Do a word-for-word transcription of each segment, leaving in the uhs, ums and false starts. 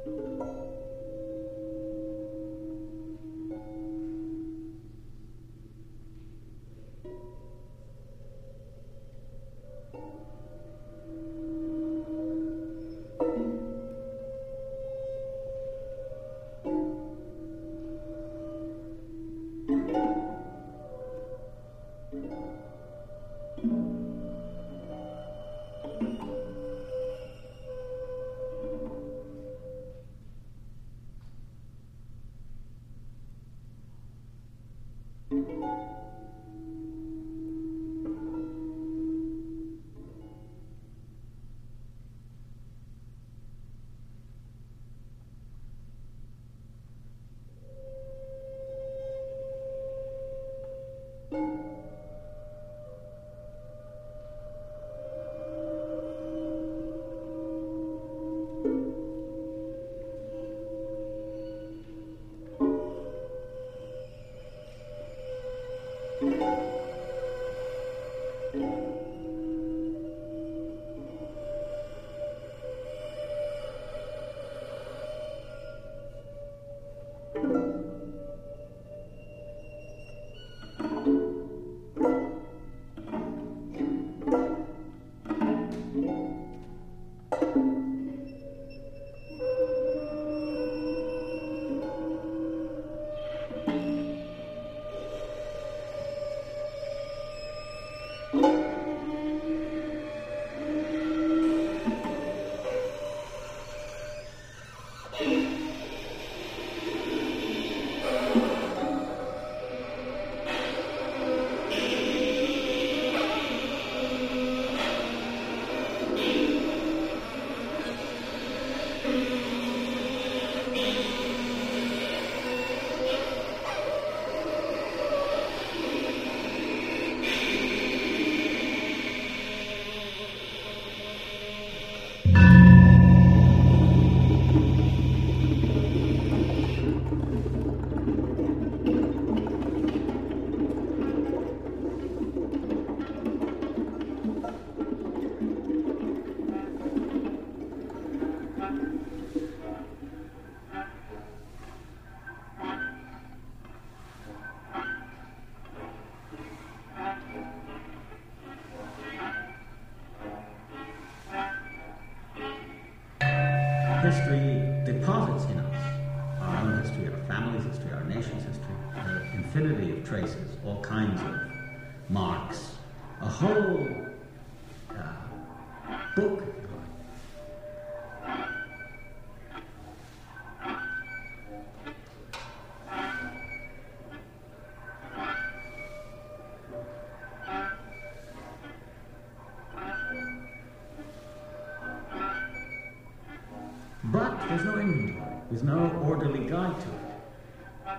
History deposits in us our own history, our family's history, our nation's history, an infinity of traces, all kinds of marks, a whole uh, book, if you like. But there's no inventory, there's no orderly guide to it.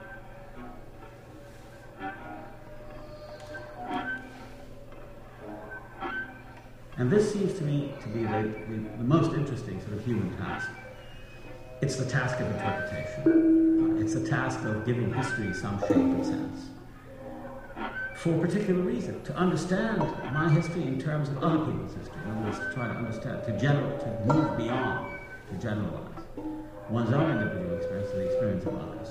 And this seems to me to be the, the, the most interesting sort of human task. It's the task of interpretation. It's the task of giving history some shape and sense. For a particular reason, to understand my history in terms of other people's history. In other words, to try to understand, to general, to move beyond, to generalize one's own individual experience to the experience of others.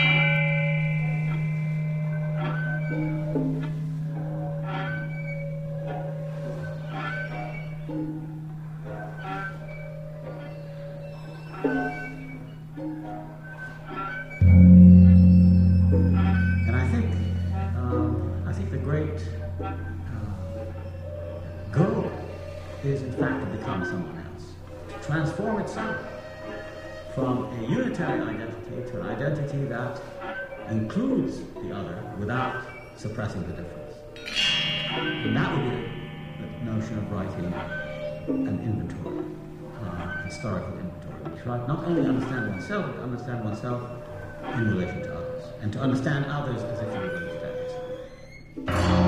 And I think, um, I think the great uh, goal is in fact to become someone else, to transform itself from a unitary identity to an identity that includes the other without suppressing the difference. And that would be the notion of writing an inventory, uh, historical inventory, which right, not only understand oneself, but understand oneself in relation to others, and to understand others as if you would understand yourself.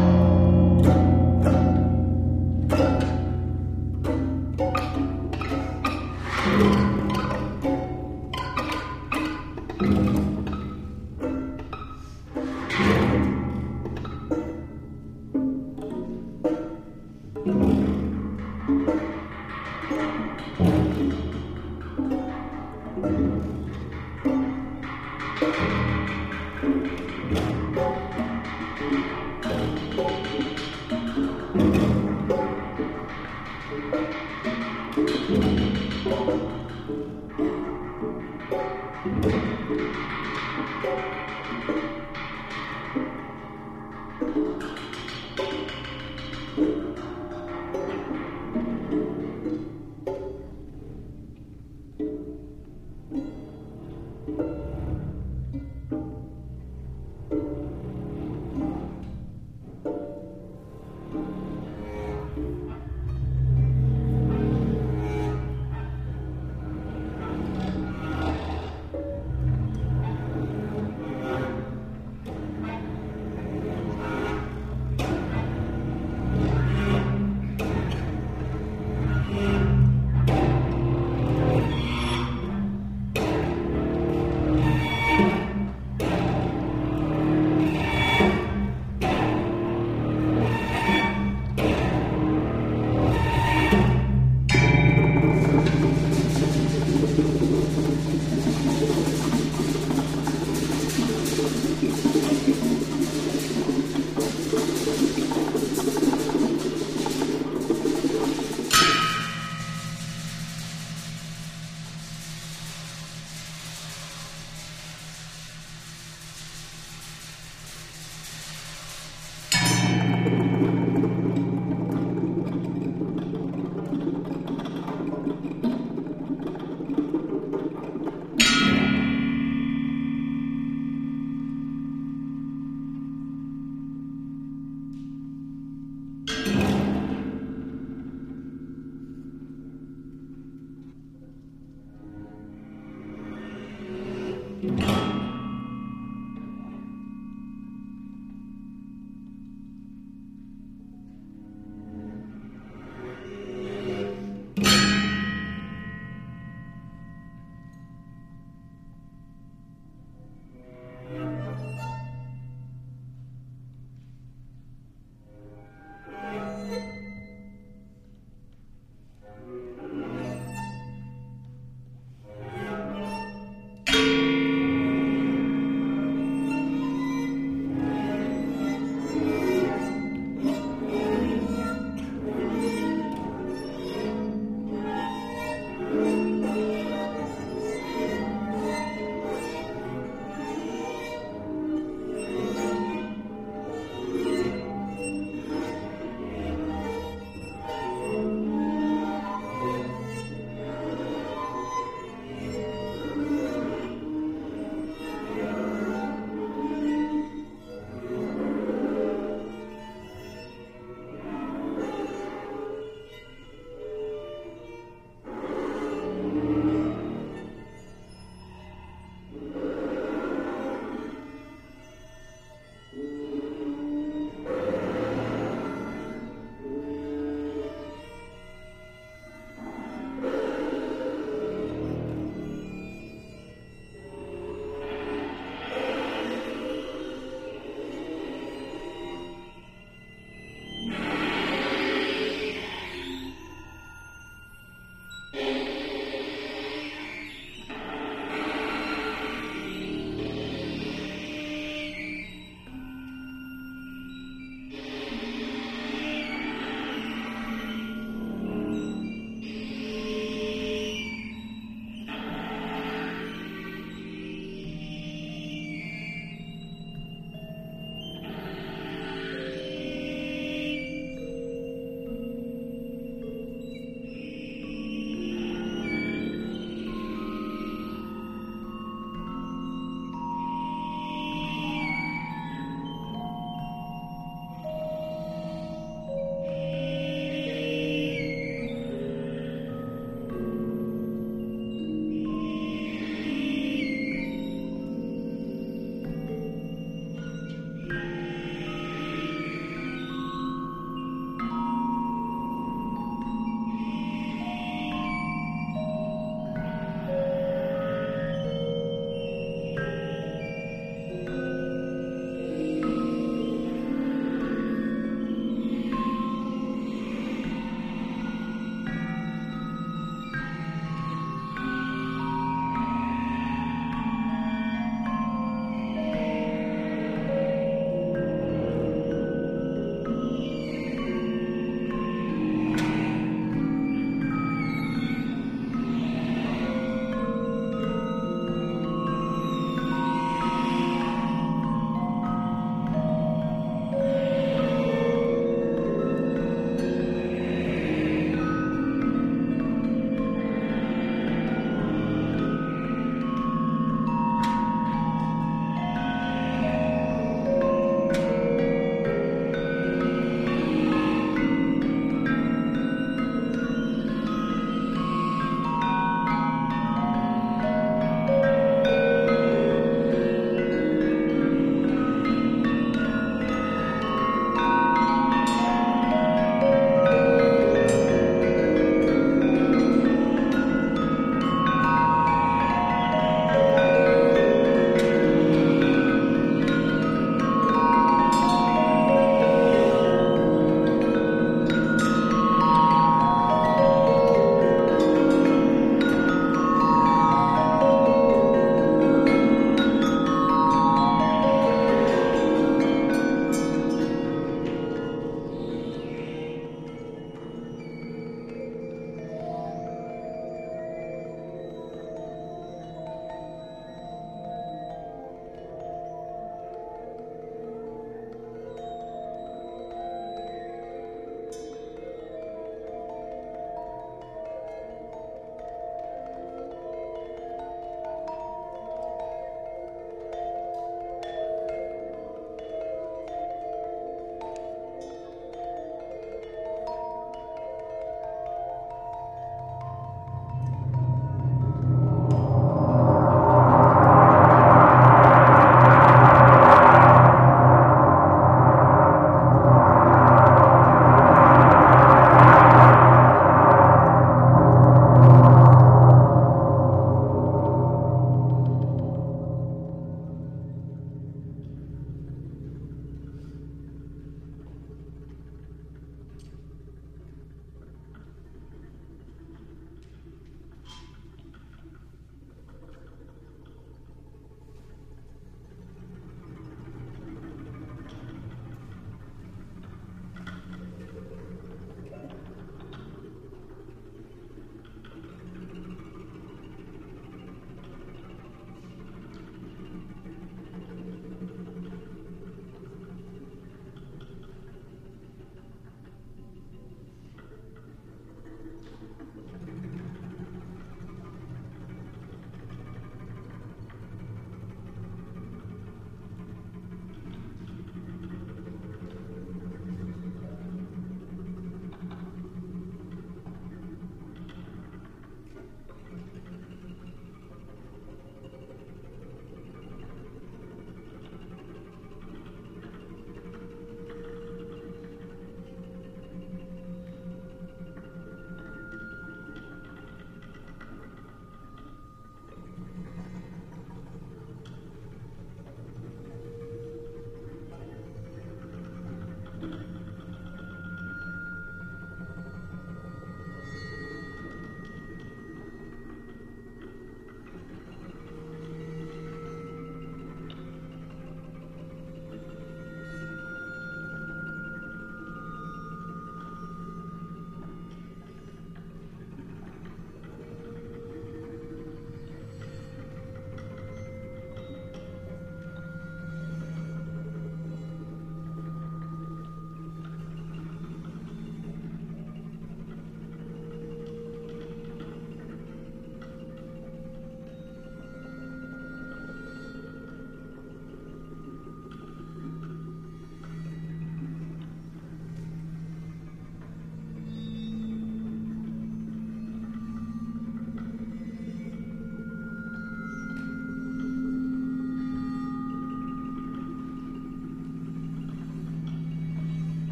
Thank you.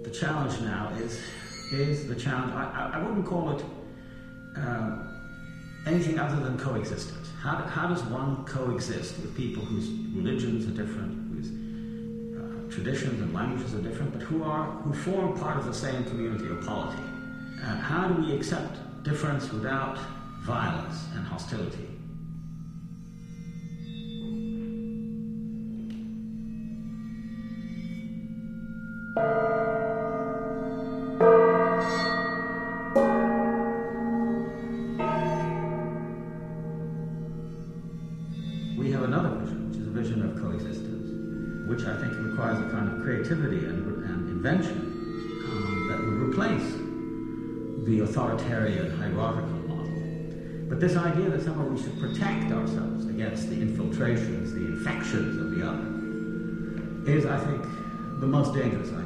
the challenge now is is the challenge. I, I wouldn't call it uh, anything other than coexistence. How, how does one coexist with people whose religions are different, whose uh, traditions and languages are different, but who are who form part of the same community or polity? And how do we accept difference without violence and hostility? We have another vision, which is a vision of coexistence, which I think requires a kind of creativity and, and invention um, that would replace the authoritarian hierarchical model. But this idea that somehow we should protect ourselves against the infiltrations, the infections of the other, is, I think, the most dangerous idea.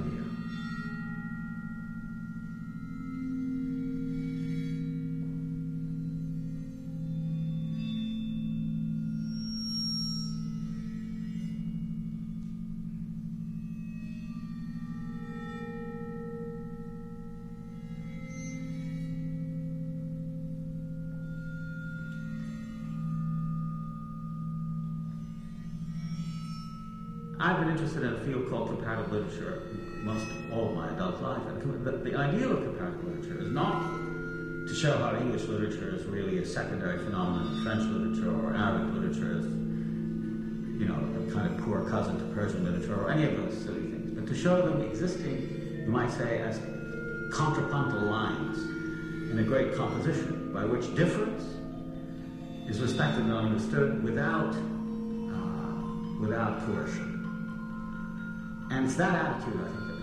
I've been interested in a field called comparative literature most all of my adult life. And the, the ideal of comparative literature is not to show how English literature is really a secondary phenomenon to French literature, or Arabic literature is, you know, a kind of poor cousin to Persian literature, or any of those silly things, but to show them existing, you might say, as contrapuntal lines in a great composition by which difference is respected and understood without, uh, without coercion. And it's that attitude, I think,